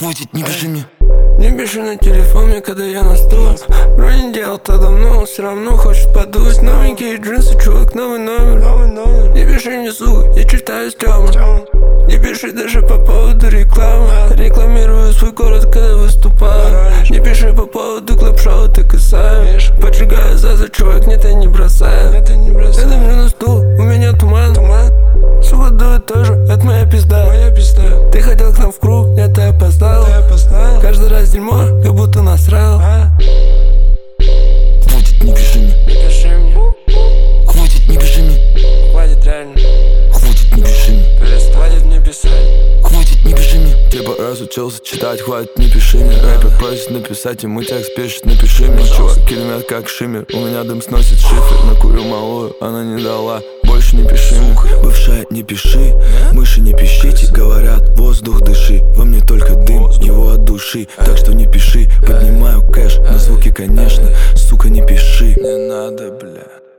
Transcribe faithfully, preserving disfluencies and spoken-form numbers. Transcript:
Хватит, не пиши мне. Не пиши на телефон мне, когда я на стол. Вроде не делал-то давно, он все равно хочет подуть. Новенькие джинсы, чувак, новый номер. Не пиши мне, сука, я читаю с Тёмой. Не пиши даже по поводу рекламы. Рекламирую свой город, когда выступаю. Не пиши по поводу клэп-шоу, ты косаешь. Поджигаю заза, чувак, нет, я не бросаю. Это мне на стул, у меня туман. Сука, дует тоже, это моя пизда. Ты хотел к нам в круг, нет, ты опоздал. Каждый раз дерьмо, как будто насрал. Хватит, не пиши мне. Не пиши мне, Хватит, не пиши мне. хватит реально. Хватит, не пиши мне. Хватит мне писать. Хватит, не пиши мне. Типа разучился читать, хватит, не пиши мне. Рэпер просит написать, ему текст пишет, напиши мне. Чувак, килимет как шиммер, у меня дым сносит шифер. Накурю малую, она не дала, больше не пиши мне. Бывшая, не пиши, мыши не пищите. Говорят, воздух дыши, во мне только дым, его от души. Так что не пиши, поднимаю кэш на звуки, конечно. Сука, не пиши. Не надо, бля.